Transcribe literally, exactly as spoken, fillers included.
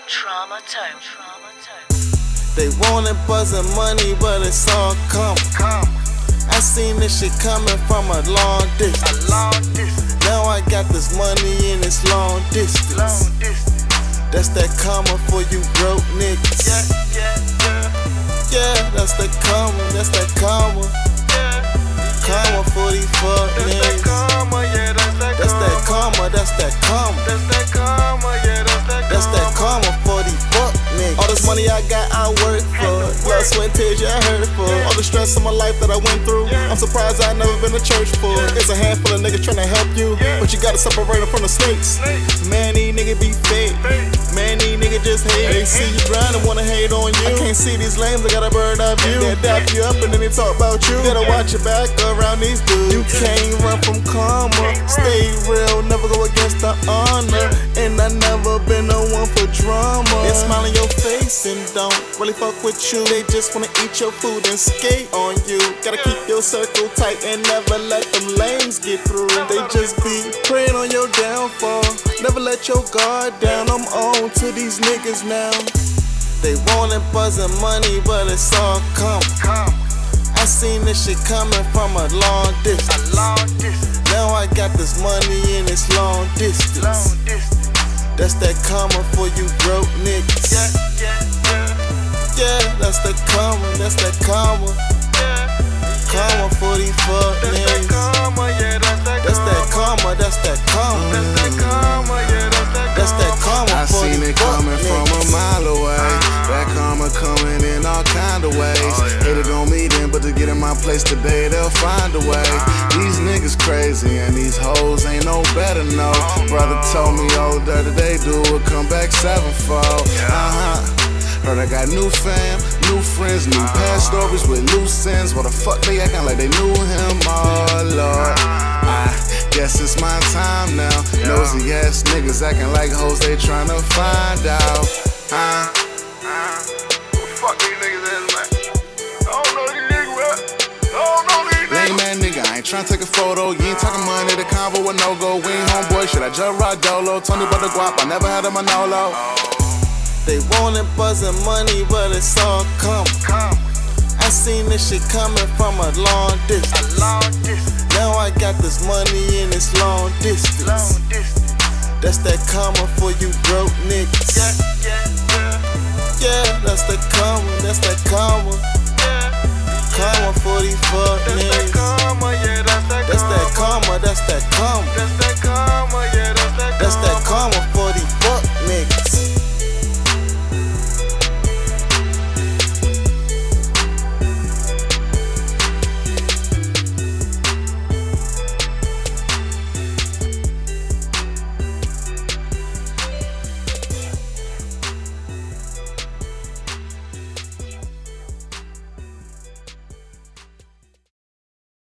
Trauma time. Trauma time. They wanted buzzing money, but it's all come. I seen this shit coming from a long distance. A long distance. Now I got this money in this long distance. Long distance. That's that karma for you broke niggas. Yeah, yeah, yeah. Yeah, that's that karma, that's that karma. Yeah. Karma for these fuck That's that niggas. karma, yeah, that's that That's that karma. karma, that's that karma. That's that karma, yeah, that's that karma. That's that karma for these fuck niggas. All this money I got, I work for. Blood, sweat, and tears, yeah, I heard it for. All the stress of my life that I went through, I'm surprised I never been to church for. It's a handful of niggas trying to help you, but you gotta separate them from the snakes. Man, these niggas be fake. Man, these niggas just hate. They see you grind and wanna hate on you. I can't see these lames, I got a bird eye view. They dap you up and then they talk about you. Gotta watch your back around these dudes. You can't run from karma. Stay real, never go against the honor. And I never been the one for drama. They smile in your face and don't really fuck with you. They just wanna eat your food and skate on you. Gotta keep your circle tight and never let them lames get through. They just be praying on your downfall. Never let your guard down. I'm on to these niggas now. They wanted buzzing money, but it's all come. I seen this shit coming from a long distance. A long distance. Now I got this money in this long distance. Long distance. That's that karma for you broke niggas. Yeah, yeah, yeah. Yeah, that's that karma, that's that karma. Yeah. Karma for these fuck That's that niggas. karma, yeah, that's that That's that karma. karma, that's that karma. That's that karma, yeah, that's that karma. That's that karma I for seen these it fuck coming from a niggas. mile away. That karma coming in all kind of ways. Hater gon' meet them, but to get in my place today, they'll find a way. These niggas crazy and these hoes ain't no better, no. Brother told me, oh, dirty they do it, come back sevenfold. Uh-huh. Heard I got new fam, new friends, new past stories with loose ends. What the fuck they acting like they knew him? Oh Lord, I guess it's my time now. Nosy ass niggas acting like hoes they tryna find out. Uh, Fuck these niggas ass, man. I don't know these niggas, man. I don't know these niggas. lame man nigga, I ain't tryna take a photo. You ain't talking money, the convo with no go. We ain't homeboy, shit, I just rock dolo. Tony but the guap, I never had a Manolo. They wanted buzzing money, but it's all come. I seen this shit coming from a long distance. A long distance. Now I got this money in this long distance. Long distance. That's that karma for you broke niggas. Yeah, yeah, yeah. Yeah, that's that karma, that's that karma. Yeah. Karma for these fuck That's that niggas. karma, yeah, that's that That's that karma. karma, that's that